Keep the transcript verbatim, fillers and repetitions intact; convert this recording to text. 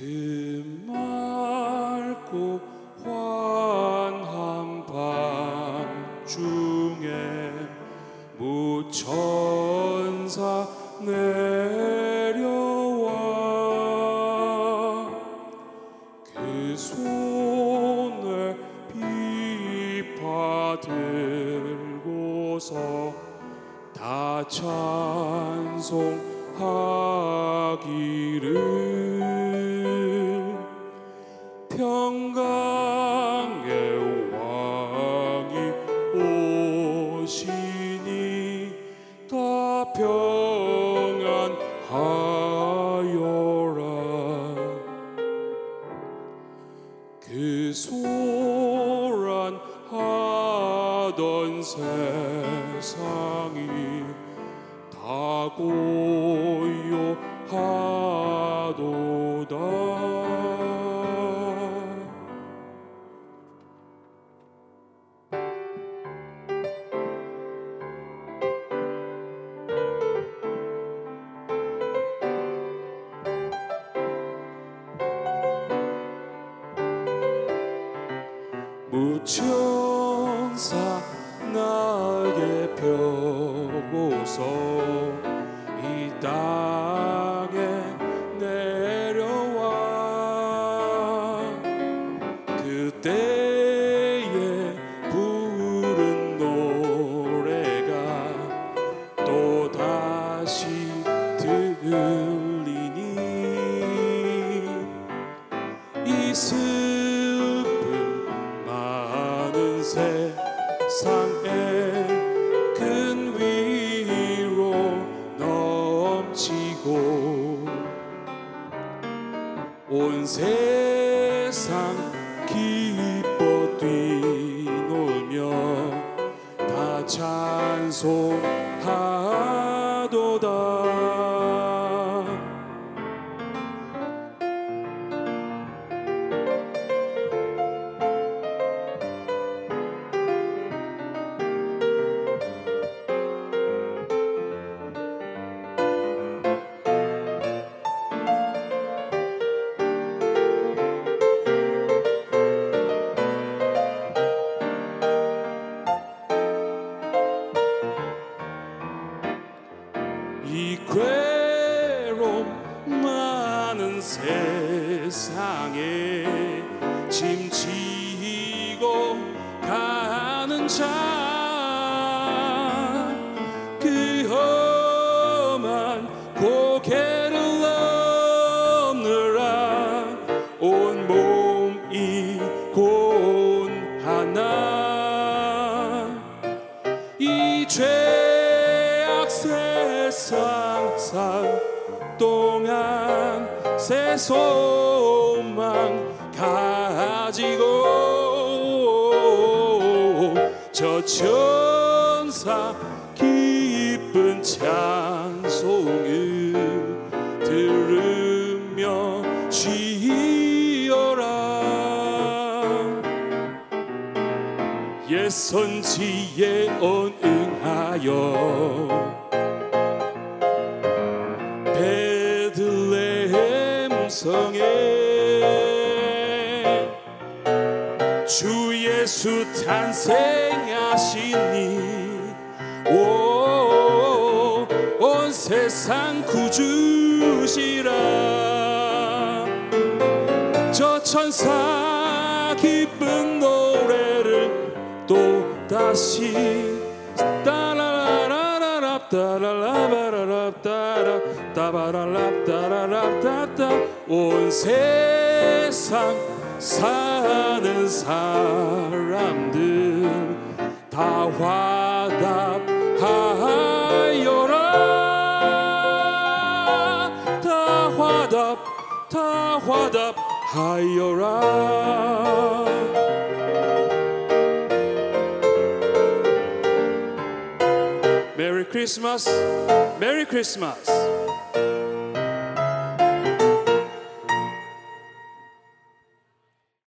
그 맑고 환한 밤중에 무천사 내려와 그 손에 비파 들고서 다 찬송하기를 평강의 왕이 오시니 다 평안하여라. 그 소란하던 세상이 다 고요하도다. 무천사 날개 펴고서 이 땅에 내려와 그때에 부른 노래가 또다시 들리니 이 슬픔 많은 세상에 큰 위로 넘치고 온 세상 기뻐 뛰놀며 다 찬송하도다. 이 괴로움 많은 세상에 짐 지고 가는 자 그 험한 고개를 넘느라 온 몸이 고운하나 이 죄악 세상 살 동안 새 소망 가지고 저 천사 기쁜 찬송을 들으며 쉬어라. 옛 선지에 언응하여 베들레헴 성에 주 예수 탄생하시니 오, 온 세상 구주시라. 저 천사 기쁜 노래를 또 다시 따라라라랍 따라라바라랍 따라 따바라랍 따라랍 온 세상 사는 사람들 다 화답하여라. 다 화답 다 화답하여라. 메리 크리스마스 메리 크리스마스.